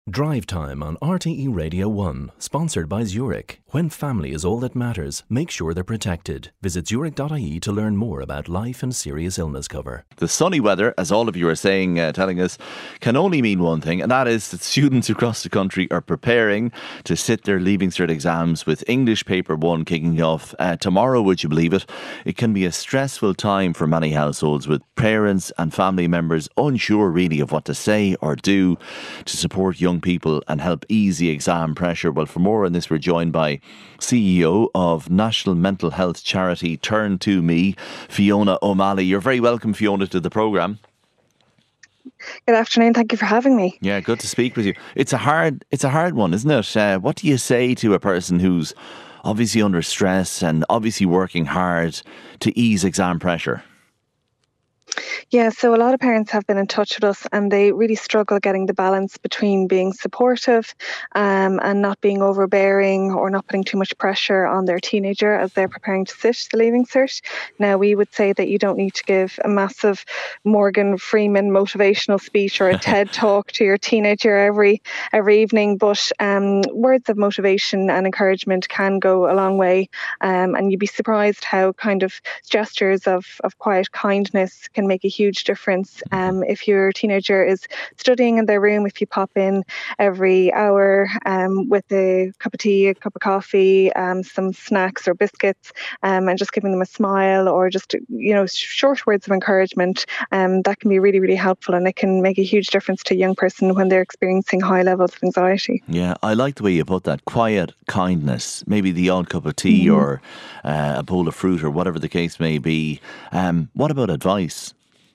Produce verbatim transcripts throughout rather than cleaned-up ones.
Drive Time on R T E Radio one, sponsored by Zurich. When family is all that matters, make sure they're protected. Visit zurich dot I E to learn more about life and serious illness cover. The sunny weather, as all of you are saying, uh, telling us, can only mean one thing, and that is that students across the country are preparing to sit their Leaving Cert exams, with English Paper one kicking off uh, tomorrow, would you believe it? It can be a stressful time for many households, with parents and family members unsure really of what to say or do to support young people and help ease the exam pressure. Well, for more on this, we're joined by C E O of national mental health charity Turn to Me, Fiona O'Malley. You're very welcome, Fiona, to the programme. Good afternoon. Thank you for having me. Yeah, good to speak with you. It's a hard, it's a hard one, isn't it? Uh, what do you say to a person who's obviously under stress and obviously working hard to ease exam pressure? Yeah, so a lot of parents have been in touch with us and they really struggle getting the balance between being supportive um, and not being overbearing or not putting too much pressure on their teenager as they're preparing to sit the Leaving Cert. Now, we would say that you don't need to give a massive Morgan Freeman motivational speech or a TED talk to your teenager every every evening, but um, words of motivation and encouragement can go a long way, um, and you'd be surprised how kind of gestures of, of quiet kindness can make a huge difference. Um, if your teenager is studying in their room, if you pop in every hour um, with a cup of tea, a cup of coffee, um, some snacks or biscuits, um, and just giving them a smile or just, you know, short words of encouragement, um, that can be really, really helpful, and it can make a huge difference to a young person when they're experiencing high levels of anxiety. Yeah, I like the way you put that. Quiet kindness, maybe the odd cup of tea mm-hmm. or uh, a bowl of fruit or whatever the case may be. Um, what about advice?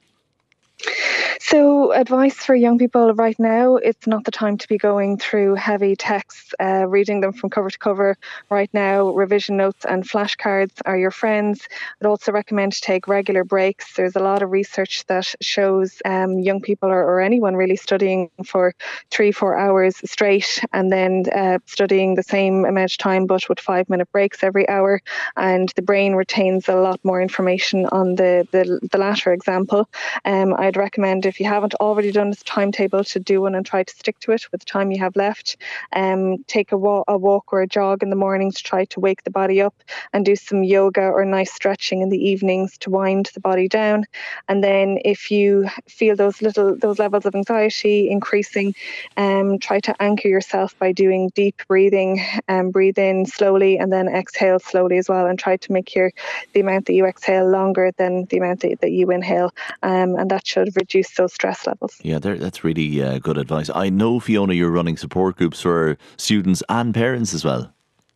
So advice for young people right now, it's not the time to be going through heavy texts, uh, reading them from cover to cover. Right now, revision notes and flashcards are your friends. I'd also recommend to take regular breaks. There's a lot of research that shows um, young people or, or anyone really studying for three, four hours straight and then uh, studying the same amount of time but with five minute breaks every hour. And the brain retains a lot more information on the, the, the latter example. Um, I'd recommend, if you haven't already done this timetable, to do one and try to stick to it with the time you have left. Um, take a, wa- a walk or a jog in the mornings to try to wake the body up, and do some yoga or nice stretching in the evenings to wind the body down. And then if you feel those little those levels of anxiety increasing, um, try to anchor yourself by doing deep breathing. Um, breathe in slowly and then exhale slowly as well, and try to make your the amount that you exhale longer than the amount that, that you inhale, um, and that should reduce those stress levels. Yeah, that's really uh, good advice. I know, Fiona, you're running support groups for students and parents as well.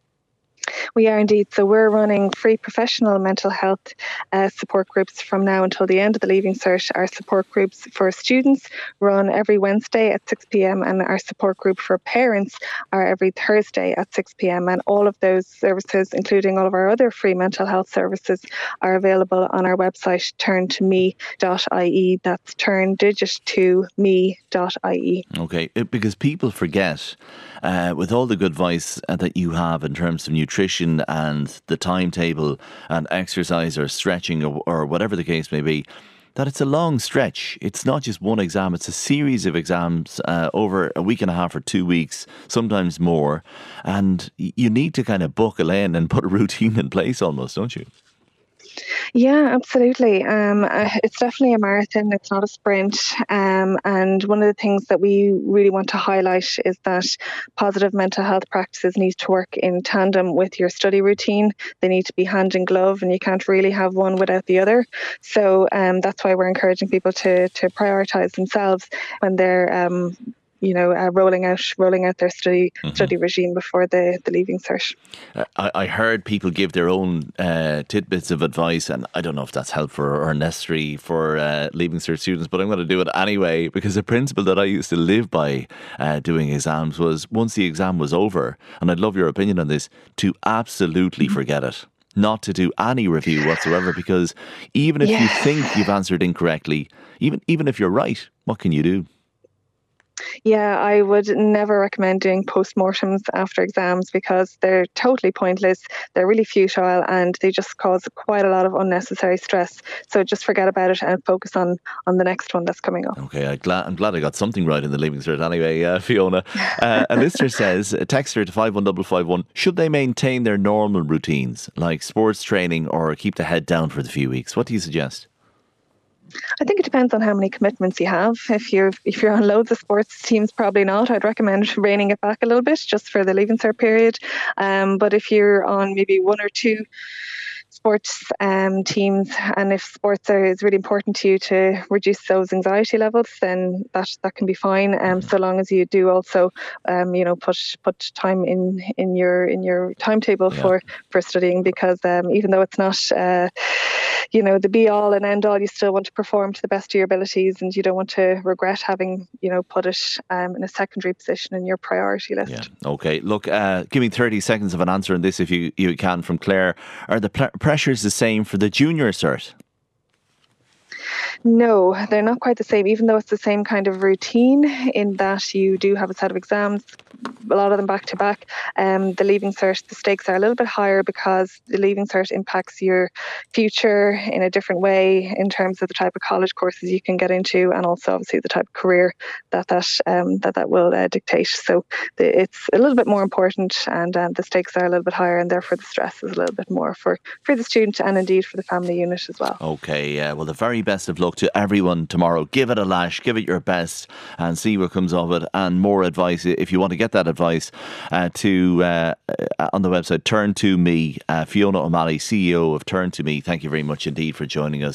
We are indeed. So we're running free professional mental health uh, support groups from now until the end of the Leaving Cert. Our support groups for students run every Wednesday at six p.m. and our support group for parents are every Thursday at six p.m. And all of those services, including all of our other free mental health services, are available on our website, turn to me dot I E. That's turn digit to me dot I E. Okay, it, because people forget, uh, with all the good advice uh, that you have in terms of nutrition and the timetable and exercise or stretching or, or whatever the case may be, that it's a long stretch. It's not just one exam, it's a series of exams uh, over a week and a half or two weeks, sometimes more. And you need to kind of buckle in and put a routine in place almost, don't you? Yeah, absolutely. Um, uh, it's definitely a marathon. It's not a sprint. Um, and one of the things that we really want to highlight is that positive mental health practices need to work in tandem with your study routine. They need to be hand in glove, and you can't really have one without the other. So um, that's why we're encouraging people to to prioritise themselves when they're um, you know, uh, rolling out rolling out their study mm-hmm. study regime before the, the Leaving Cert. Uh, I, I heard people give their own uh, tidbits of advice, and I don't know if that's helpful or necessary for uh, Leaving Cert students, but I'm going to do it anyway, because the principle that I used to live by uh, doing exams was, once the exam was over, and I'd love your opinion on this, to absolutely mm-hmm. forget it. Not to do any review whatsoever, because even if yeah. you think you've answered incorrectly, even even if you're right, what can you do? Yeah, I would never recommend doing postmortems after exams because they're totally pointless. They're really futile and they just cause quite a lot of unnecessary stress. So just forget about it and focus on on the next one that's coming up. Okay, I'm glad, I'm glad I got something right in the Leaving Cert anyway, uh, Fiona. Uh, a listener says, a texter to five one five five one, should they maintain their normal routines like sports training or keep the head down for the few weeks? What do you suggest? I think it depends on how many commitments you have. If you're if you're on loads of sports teams, probably not. I'd recommend reining it back a little bit just for the Leaving Cert period. Um, but if you're on maybe one or two sports um, teams, and if sports are, is really important to you to reduce those anxiety levels, then that that can be fine. Um, so long as you do also, um, you know, put put time in in your in your timetable Yeah. for for studying, because um, even though it's not, uh, you know, the be all and end all, you still want to perform to the best of your abilities, and you don't want to regret having, you know, put it um, in a secondary position in your priority list. Yeah. Okay. Look, uh, give me thirty seconds of an answer on this if you, you can from Claire. Are the pl- pressures the same for the junior cert? No, they're not quite the same, even though it's the same kind of routine in that you do have a set of exams, a lot of them back to back. Um, the Leaving Cert, the stakes are a little bit higher because the Leaving Cert impacts your future in a different way in terms of the type of college courses you can get into, and also obviously the type of career that that um, that, that will uh, dictate. So the, it's a little bit more important, and um, the stakes are a little bit higher, and therefore the stress is a little bit more for, for the student and indeed for the family unit as well. Okay, uh, well, the very best of luck to everyone tomorrow. Give it a lash, give it your best, and see what comes of it. And more advice, if you want to get that advice, uh, to uh, on the website Turn to Me. uh, Fiona O'Malley, C E O of Turn to Me, thank you very much indeed for joining us.